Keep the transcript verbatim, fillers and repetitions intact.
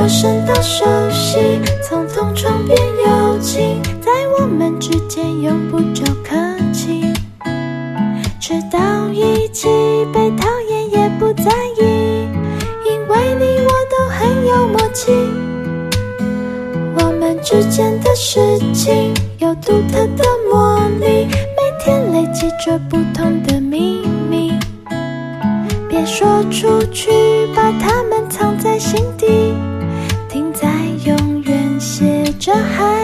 生的熟悉，从同床变友情，在我们之间用不着客气。迟到一起，被讨厌也不在意，因为你我都很有默契。我们之间的事情有独特的魔力，每天累积着不同的秘密。别说出去，把它们藏在心底，停在永远写着爱